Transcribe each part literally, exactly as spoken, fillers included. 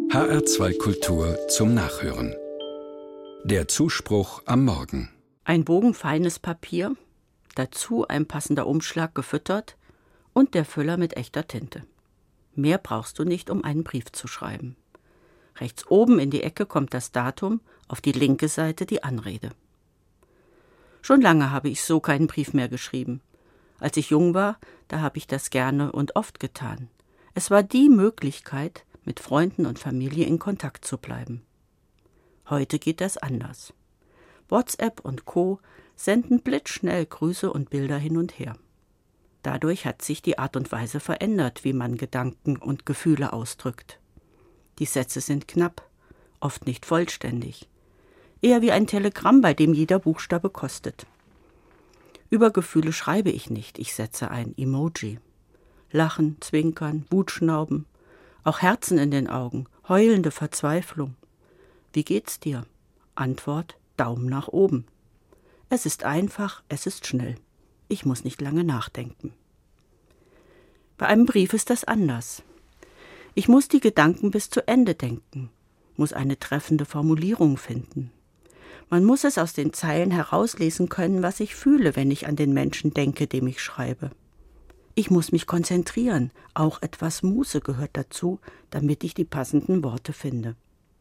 H R zwei Kultur zum Nachhören. Der Zuspruch am Morgen. Ein Bogen feines Papier, dazu ein passender Umschlag gefüttert und der Füller mit echter Tinte. Mehr brauchst du nicht, um einen Brief zu schreiben. Rechts oben in die Ecke kommt das Datum, auf die linke Seite die Anrede. Schon lange habe ich so keinen Brief mehr geschrieben. Als ich jung war, da habe ich das gerne und oft getan. Es war die Möglichkeit, mit Freunden und Familie in Kontakt zu bleiben. Heute geht das anders. WhatsApp und Co. senden blitzschnell Grüße und Bilder hin und her. Dadurch hat sich die Art und Weise verändert, wie man Gedanken und Gefühle ausdrückt. Die Sätze sind knapp, oft nicht vollständig. Eher wie ein Telegramm, bei dem jeder Buchstabe kostet. Über Gefühle schreibe ich nicht, ich setze ein Emoji. Lachen, Zwinkern, Wutschnauben, auch Herzen in den Augen, heulende Verzweiflung. Wie geht's dir? Antwort: Daumen nach oben. Es ist einfach, es ist schnell. Ich muss nicht lange nachdenken. Bei einem Brief ist das anders. Ich muss die Gedanken bis zu Ende denken, muss eine treffende Formulierung finden. Man muss es aus den Zeilen herauslesen können, was ich fühle, wenn ich an den Menschen denke, dem ich schreibe. Ich muss mich konzentrieren, auch etwas Muße gehört dazu, damit ich die passenden Worte finde.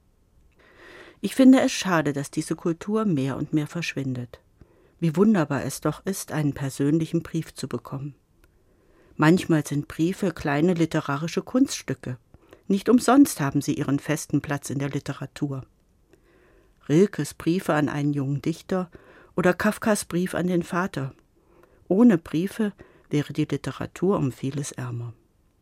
Ich finde es schade, dass diese Kultur mehr und mehr verschwindet. Wie wunderbar es doch ist, einen persönlichen Brief zu bekommen. Manchmal sind Briefe kleine literarische Kunststücke. Nicht umsonst haben sie ihren festen Platz in der Literatur. Rilkes Briefe an einen jungen Dichter oder Kafkas Brief an den Vater. Ohne Briefe wäre die Literatur um vieles ärmer.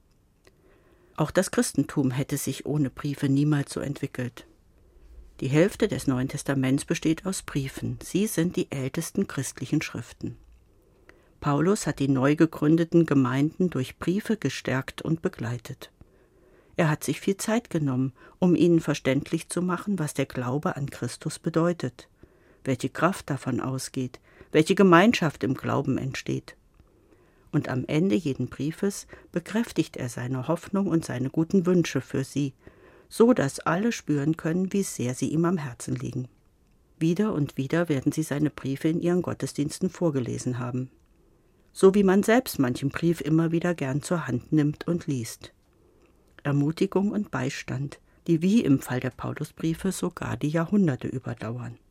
Auch das Christentum hätte sich ohne Briefe niemals so entwickelt. Die Hälfte des Neuen Testaments besteht aus Briefen. Sie sind die ältesten christlichen Schriften. Paulus hat die neu gegründeten Gemeinden durch Briefe gestärkt und begleitet. Er hat sich viel Zeit genommen, um ihnen verständlich zu machen, was der Glaube an Christus bedeutet, welche Kraft davon ausgeht, welche Gemeinschaft im Glauben entsteht. Und am Ende jeden Briefes bekräftigt er seine Hoffnung und seine guten Wünsche für sie, so dass alle spüren können, wie sehr sie ihm am Herzen liegen. Wieder und wieder werden sie seine Briefe in ihren Gottesdiensten vorgelesen haben. So wie man selbst manchen Brief immer wieder gern zur Hand nimmt und liest. Ermutigung und Beistand, die wie im Fall der Paulusbriefe sogar die Jahrhunderte überdauern.